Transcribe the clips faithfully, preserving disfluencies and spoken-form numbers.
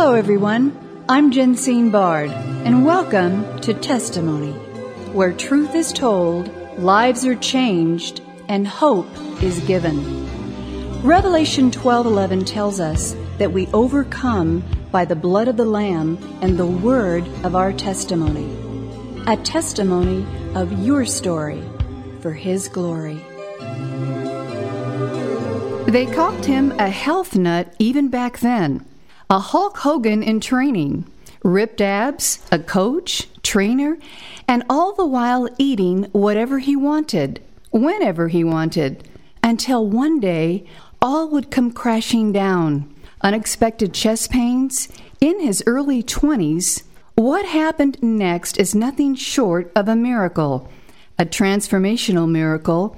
Hello, everyone. I'm Jensine Bard, and welcome to Testimony, where truth is told, lives are changed, and hope is given. Revelation twelve eleven tells us that we overcome by the blood of the Lamb and the word of our testimony. A testimony of your story for His glory. They called him a health nut even back then. A Hulk Hogan in training, ripped abs, a coach, trainer, and all the while eating whatever he wanted, whenever he wanted, until one day all would come crashing down. Unexpected chest pains, in his early twenties. What happened next is nothing short of a miracle, a transformational miracle,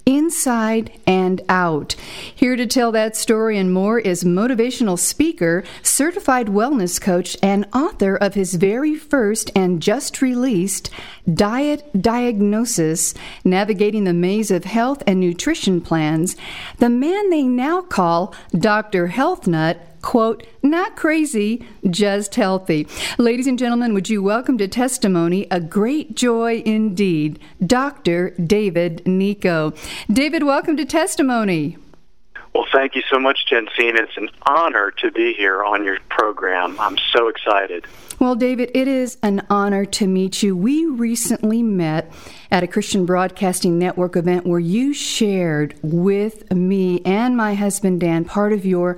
inside and out. Here to tell that story and more is motivational speaker, certified wellness coach, and author of his very first and just released Diet Diagnosis, Navigating the Maze of Health and Nutrition Plans, the man they now call Doctor Health Nut, quote, not crazy, just healthy. Ladies and gentlemen, would you welcome to Testimony, a great joy indeed, Doctor David Nico. David, welcome to Testimony. Well, thank you so much, Jensine. It's an honor to be here on your program. I'm so excited. Well, David, it is an honor to meet you. We recently met at a Christian Broadcasting Network event where you shared with me and my husband, Dan, part of your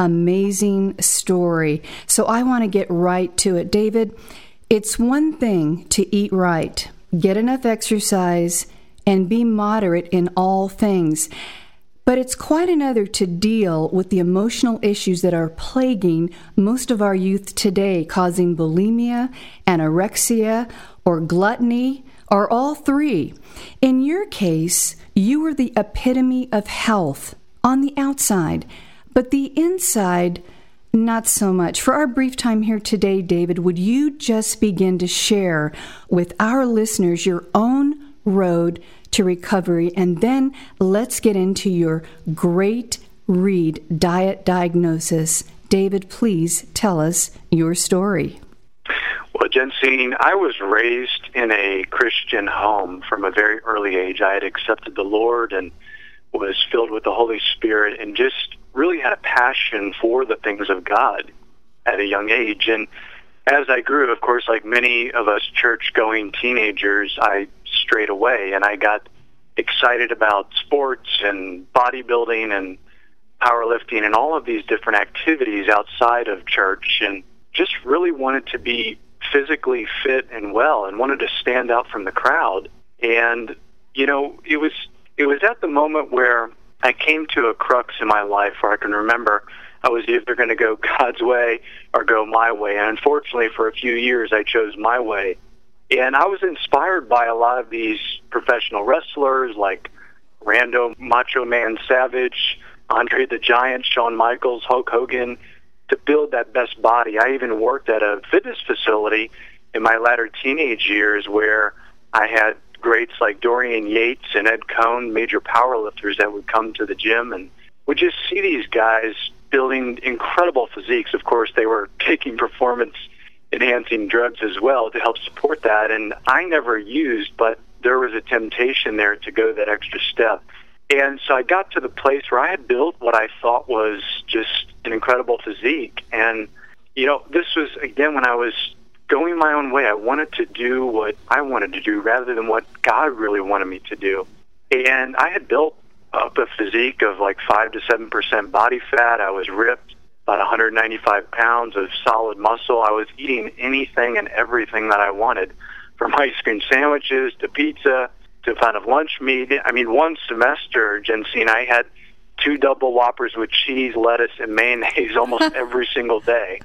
amazing story. So I want to get right to it. David, it's one thing to eat right, get enough exercise, and be moderate in all things. But it's quite another to deal with the emotional issues that are plaguing most of our youth today, causing bulimia, anorexia, or gluttony, or all three. In your case, you were the epitome of health on the outside, but the inside, not so much. For our brief time here today, David, would you just begin to share with our listeners your own road to recovery, and then let's get into your great read, Diet Diagnosis. David, please tell us your story. Well, Jensine, I was raised in a Christian home from a very early age. I had accepted the Lord and was filled with the Holy Spirit and just really had a passion for the things of God at a young age. And as I grew, of course, like many of us church-going teenagers, I strayed away, and I got excited about sports and bodybuilding and powerlifting and all of these different activities outside of church, and just really wanted to be physically fit and well and wanted to stand out from the crowd. And, you know, it was it was at the moment where I came to a crux in my life where I can remember I was either going to go God's way or go my way. And unfortunately, for a few years, I chose my way. And I was inspired by a lot of these professional wrestlers like Rando Macho Man Savage, Andre the Giant, Shawn Michaels, Hulk Hogan, to build that best body. I even worked at a fitness facility in my latter teenage years where I had greats like Dorian Yates and Ed Cohn, major powerlifters that would come to the gym, and would just see these guys building incredible physiques. Of course, they were taking performance-enhancing drugs as well to help support that, and I never used, but there was a temptation there to go that extra step. And so I got to the place where I had built what I thought was just an incredible physique. And, you know, this was, again, when I was going my own way. I wanted to do what I wanted to do rather than what God really wanted me to do. And I had built up a physique of like five to seven percent body fat. I was ripped, about one hundred ninety-five pounds of solid muscle. I was eating anything and everything that I wanted, from ice cream sandwiches to pizza to kind of lunch meat. I mean, one semester, Jensine, I had two double Whoppers with cheese, lettuce, and mayonnaise almost every single day.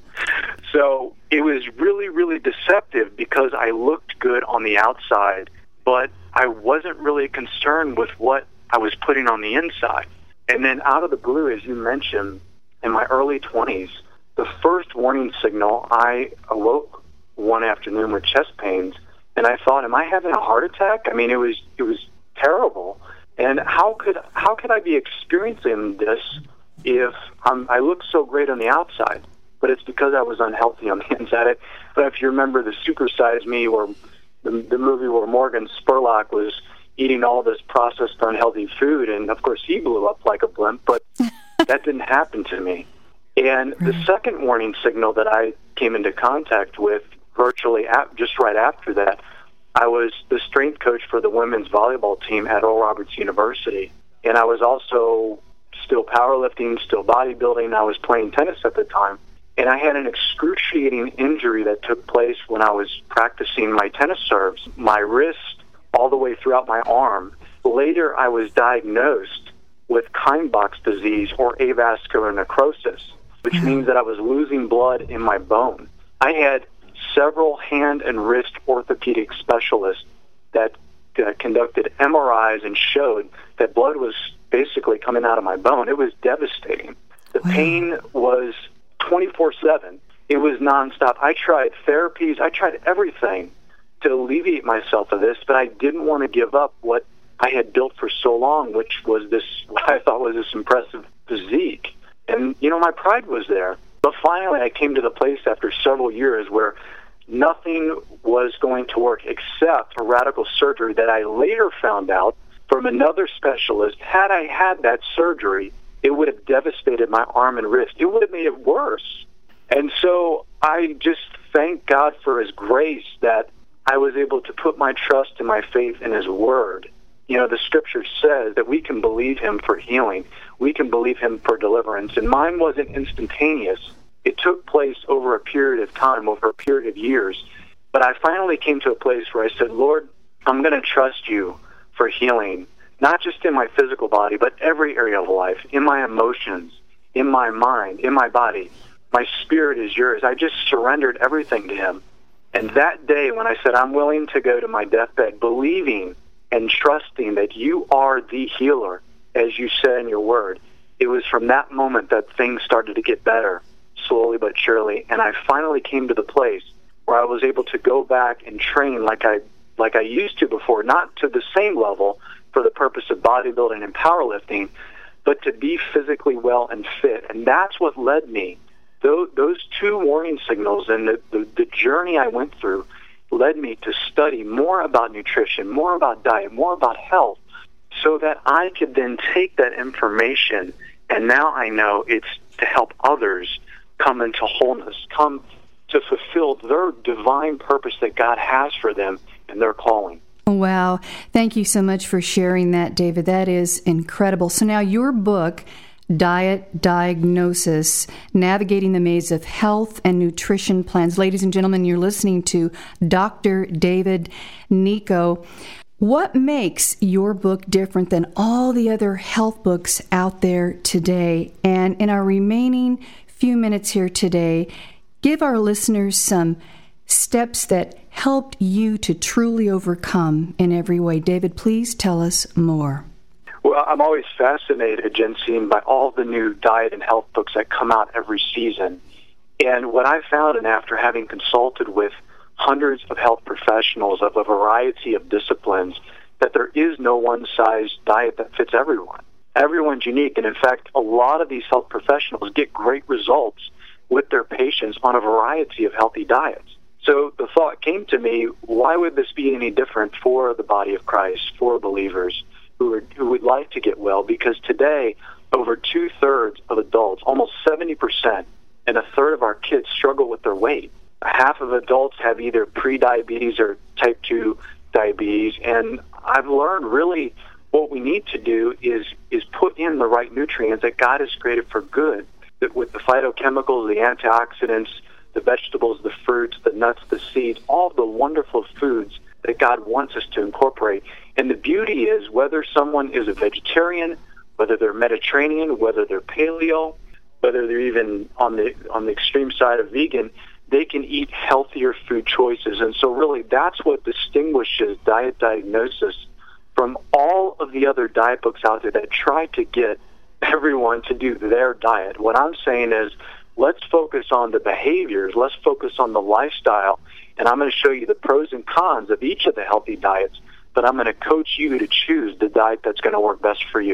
So it was really, really deceptive because I looked good on the outside, but I wasn't really concerned with what I was putting on the inside. And then out of the blue, as you mentioned, in my early twenties, the first warning signal, I awoke one afternoon with chest pains, and I thought, am I having a heart attack? I mean, it was it was terrible. And how could how could I be experiencing this if I'm, I look so great on the outside, but it's because I was unhealthy on the inside. I don't know if you remember the Super Size Me, or the, the movie where Morgan Spurlock was eating all this processed, unhealthy food, and of course he blew up like a blimp, but that didn't happen to me. And the second warning signal that I came into contact with virtually ap- just right after that, I was the strength coach for the women's volleyball team at Oral Roberts University. And I was also still powerlifting, still bodybuilding. I was playing tennis at the time. And I had an excruciating injury that took place when I was practicing my tennis serves, my wrist all the way throughout my arm. Later, I was diagnosed with Kienbach's disease, or avascular necrosis, which means that I was losing blood in my bone. I had several hand and wrist orthopedic specialists that uh, conducted M R Is and showed that blood was basically coming out of my bone. It was devastating. The wow. pain was twenty-four seven. It was nonstop. I tried therapies. I tried everything to alleviate myself of this, but I didn't want to give up what I had built for so long, which was this, what I thought was this impressive physique. And, you know, my pride was there. But finally, I came to the place after several years where nothing was going to work except a radical surgery that I later found out from another specialist. Had I had that surgery, it would have devastated my arm and wrist. It would have made it worse. And so I just thank God for His grace that I was able to put my trust and my faith in His Word. You know, the Scripture says that we can believe Him for healing. We can believe Him for deliverance. And mine wasn't instantaneous. It took place over a period of time, over a period of years. But I finally came to a place where I said, Lord, I'm going to trust You for healing, not just in my physical body, but every area of life, in my emotions, in my mind, in my body. My spirit is Yours. I just surrendered everything to Him. And that day when I said, I'm willing to go to my deathbed, believing and trusting that You are the healer, as You said in Your Word, it was from that moment that things started to get better, slowly but surely. And I finally came to the place where I was able to go back and train like I like I used to before, not to the same level for the purpose of bodybuilding and powerlifting, but to be physically well and fit. And that's what led me. Those, those two warning signals and the, the, the journey I went through led me to study more about nutrition, more about diet, more about health, so that I could then take that information, and now I know it's to help others come into wholeness, come to fulfill their divine purpose that God has for them and their calling. Wow. Thank you so much for sharing that, David. That is incredible. So now your book, Diet Diagnosis, Navigating the Maze of Health and Nutrition Plans. Ladies and gentlemen, you're listening to Doctor David Nico. What makes your book different than all the other health books out there today? And in our remaining few minutes here today, give our listeners some steps that helped you to truly overcome in every way. David, please tell us more. Well, I'm always fascinated, Jensine, by all the new diet and health books that come out every season. And what I found, and after having consulted with hundreds of health professionals of a variety of disciplines, that there is no one-size diet that fits everyone. Everyone's unique, and in fact, a lot of these health professionals get great results with their patients on a variety of healthy diets. So the thought came to me, why would this be any different for the body of Christ, for believers who are, who would like to get well? Because today, over two-thirds of adults, almost seventy percent, and a third of our kids struggle with their weight. Half of adults have either pre-diabetes or type two diabetes, and I've learned really what we need to do is is put in the right nutrients that God has created for good, that with the phytochemicals, the antioxidants, the vegetables, the fruits, the nuts, the seeds, all the wonderful foods that God wants us to incorporate. And the beauty is, whether someone is a vegetarian, whether they're Mediterranean, whether they're paleo, whether they're even on the on the extreme side of vegan, they can eat healthier food choices. And so really that's what distinguishes Diet Diagnosis from all of the other diet books out there that try to get everyone to do their diet. What I'm saying is, let's focus on the behaviors, let's focus on the lifestyle, and I'm going to show you the pros and cons of each of the healthy diets, but I'm going to coach you to choose the diet that's going to work best for you.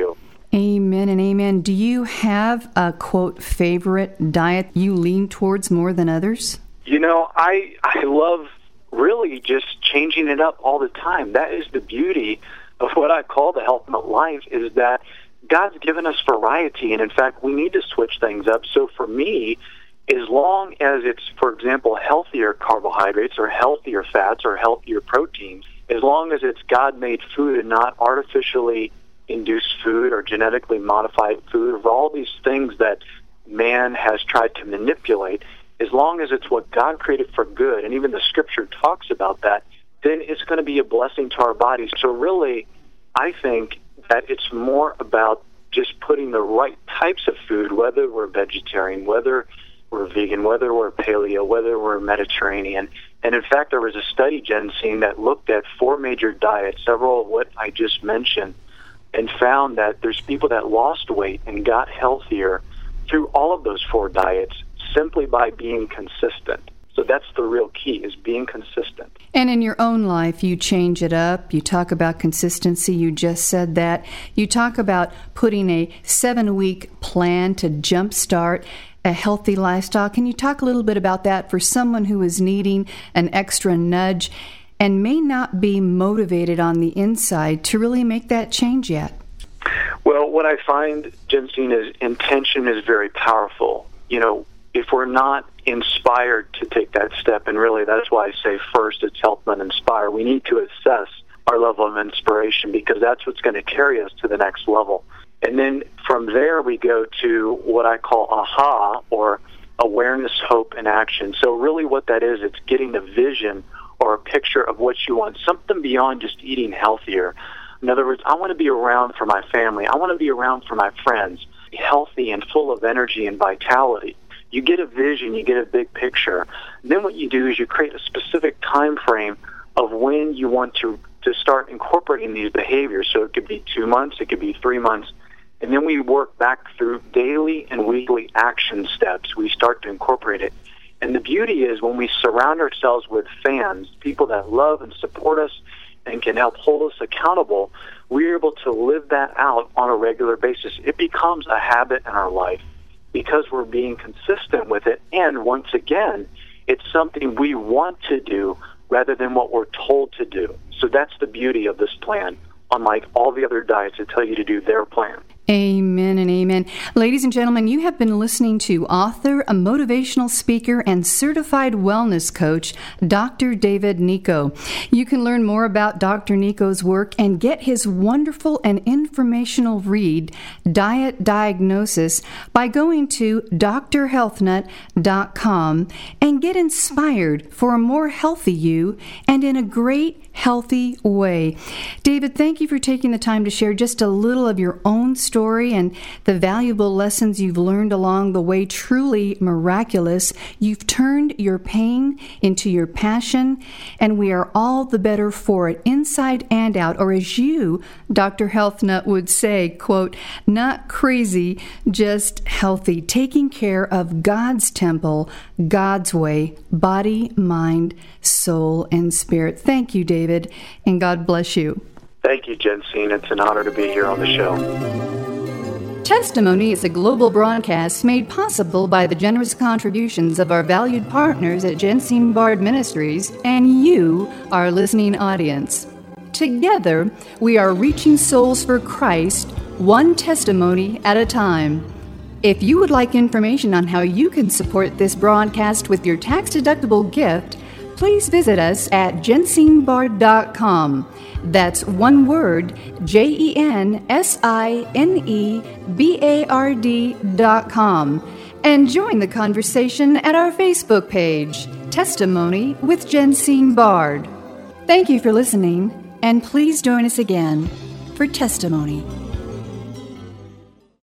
Amen and amen. Do you have a, quote, favorite diet you lean towards more than others? You know, I I love really just changing it up all the time. That is the beauty of what I call the Health Nut life, is that God's given us variety, and in fact, we need to switch things up. So for me, as long as it's, for example, healthier carbohydrates or healthier fats or healthier proteins, as long as it's God-made food and not artificially induced food or genetically modified food, or all these things that man has tried to manipulate, as long as it's what God created for good, and even the Scripture talks about that, then it's going to be a blessing to our bodies. So really, I think that it's more about just putting the right types of food, whether we're vegetarian, whether we're vegan, whether we're paleo, whether we're Mediterranean. And in fact, there was a study, Jensine, that looked at four major diets, several of what I just mentioned, and found that there's people that lost weight and got healthier through all of those four diets simply by being consistent. So that's the real key, is being consistent. And in your own life, you change it up. You talk about consistency. You just said that. You talk about putting a seven-week plan to jumpstart a healthy lifestyle. Can you talk a little bit about that for someone who is needing an extra nudge and may not be motivated on the inside to really make that change yet? Well, what I find, Jensine, is intention is very powerful. You know, if we're not inspired to take that step, and really that's why I say first it's Health Nut Inspire, we need to assess our level of inspiration, because that's what's going to carry us to the next level. And then from there we go to what I call AHA, or awareness, hope, and action. So really what that is, it's getting a vision or a picture of what you want, something beyond just eating healthier. In other words, I want to be around for my family. I want to be around for my friends, healthy and full of energy and vitality. You get a vision, you get a big picture. Then what you do is you create a specific time frame of when you want to, to start incorporating these behaviors. So it could be two months, it could be three months. And then we work back through daily and weekly action steps. We start to incorporate it. And the beauty is when we surround ourselves with fans, people that love and support us and can help hold us accountable, we're able to live that out on a regular basis. It becomes a habit in our life because we're being consistent with it. And once again, it's something we want to do rather than what we're told to do. So that's the beauty of this plan, unlike all the other diets that tell you to do their plan. Amen and amen. Ladies and gentlemen, you have been listening to author, a motivational speaker, and certified wellness coach, Doctor David Nico. You can learn more about Doctor Nico's work and get his wonderful and informational read, Diet Diagnosis, by going to d r health nut dot com and get inspired for a more healthy you and in a great, healthy way. David, thank you for taking the time to share just a little of your own story and the valuable lessons you've learned along the way. Truly miraculous. You've turned your pain into your passion, and we are all the better for it, inside and out. Or as you, Doctor Health Nut, would say, quote, not crazy, just healthy, taking care of God's temple, God's way, body, mind, soul, and spirit. Thank you, David, and God bless you. Thank you, Jensine. It's an honor to be here on the show. Testimony is a global broadcast made possible by the generous contributions of our valued partners at Jensine Bard Ministries and you, our listening audience. Together, we are reaching souls for Christ, one testimony at a time. If you would like information on how you can support this broadcast with your tax-deductible gift, please visit us at jensine bard dot com. That's one word, J E N S I N E B A R D dot com. And join the conversation at our Facebook page, Testimony with Jensine Bard. Thank you for listening, and please join us again for Testimony.